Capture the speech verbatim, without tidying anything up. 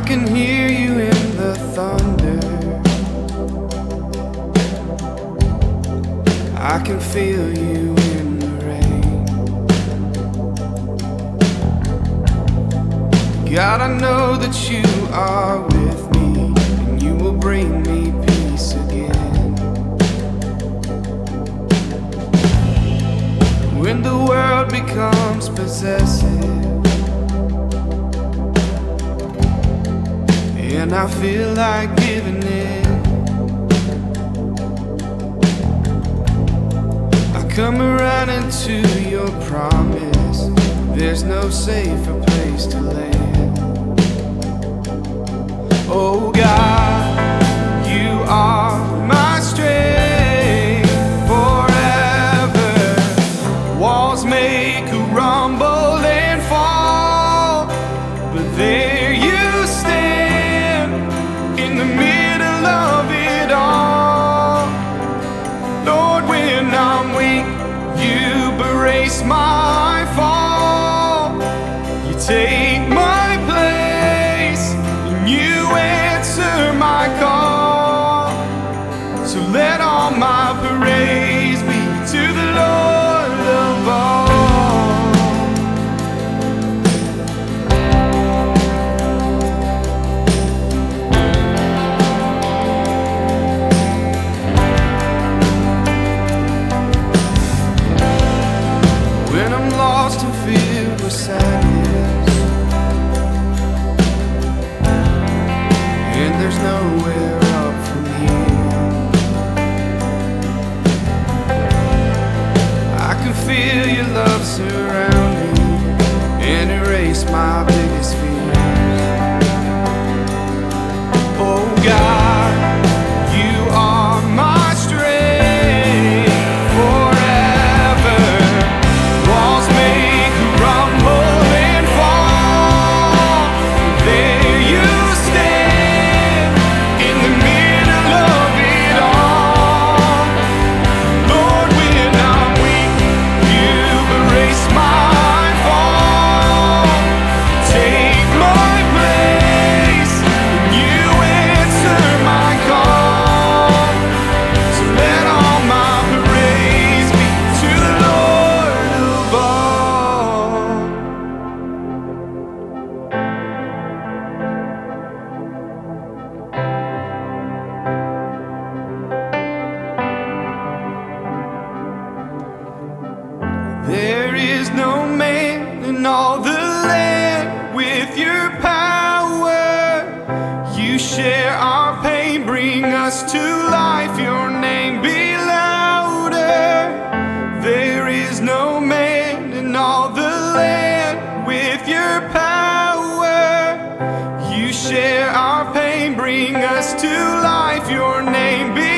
can hear you in the thunder, I can feel you in the rain. God, I know that you are with me, and you will bring me peace again. When the world becomes possessive and I feel like giving in, I come running to your promise. There's no safer place to land. Oh God, you are my strength forever. Walls make a rumble and fall, but there you stand in the middle of it all. Lord, when I'm weak, you brace my fall. You take my place, and you answer my call. So let all my praise be to the Lord of all. When I'm lost and filled with sadness, and there's nowhere up from here, I can feel your love surround me and erase my biggest fears. Oh God, you are my strength forever. Walls make a rumble and fall, there you stand in the middle of it all. Lord, when I'm weak, you erase my fall. Take my place, and you answer my call. So let all my praise be to the Lord of all. There is no man in all the land with your power. You share our pain, bring us to life. Your name be louder. There is no man in all the land with your power. You share our pain, bring us to life. Your name be